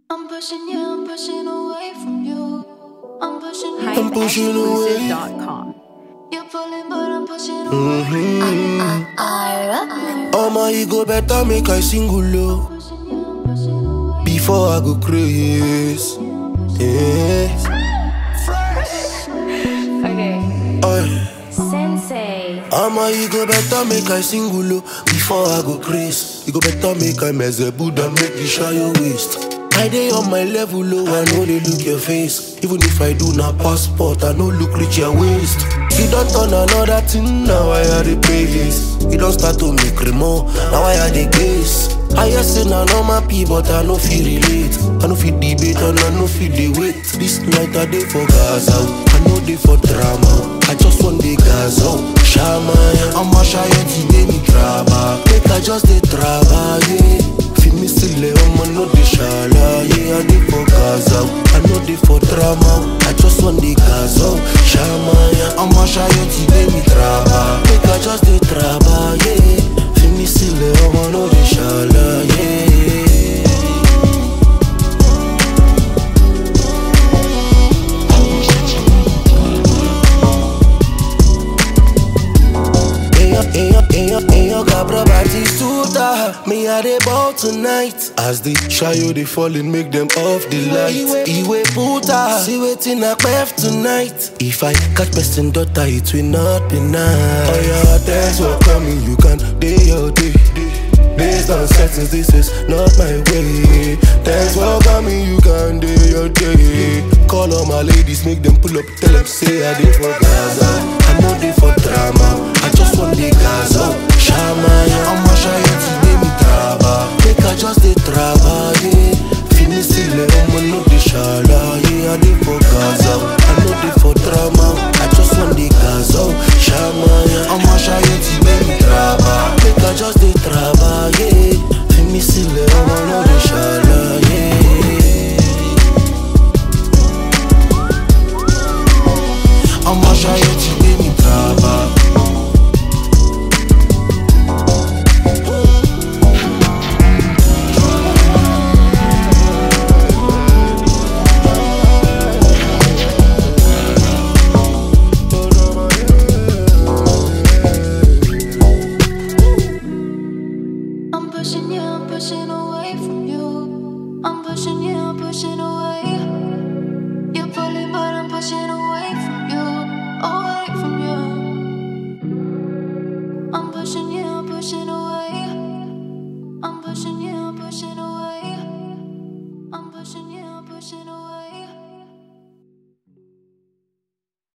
I'm pushing away from you. I'm pushing you. HypeExclusive.com. You're pulling, but I'm pushing away. Oh my ego better make I single low Pushing you, I'm pushing away. before I go crazy. Yes. Okay. Sensei. Oh my ego better make I single low before I go crazy. You go better make I mess a Buddha make you show your waist. I dey on my level low, I know they look your face. Even if I do not passport, I know look reach your waist. You don't turn another thing, now I had the playlist. You don't start to make remo, now I had the case. I just say na normal people, but I no feel relate. I no feel debate and I no feel the wait. This night I dey for Gaza, I know they for drama. I just want the Gaza, Shaman. I'ma shy today me drama. Make I just the drama, yeah. Feel me still I'ma know the shala, yeah. I dey for Gaza, I know they for drama. I just want the Gaza, Shaman. I'ma shy today me drama. Make I just the drama, yeah. Feel me still I'ma know the shala, yeah. Ayo, cabra Batista. Me a dey ball tonight. As the shayo they falling, make them off the light. Iwe puta, see waiting a clef tonight. If I catch person daughter, it will not be nice. Oh yeah, thanks for coming, you can day your day. Based on settings, this is not my way. Thanks for coming, you can do your day. Call all my ladies, make them pull up, tell them say I did for Gaza. I know they for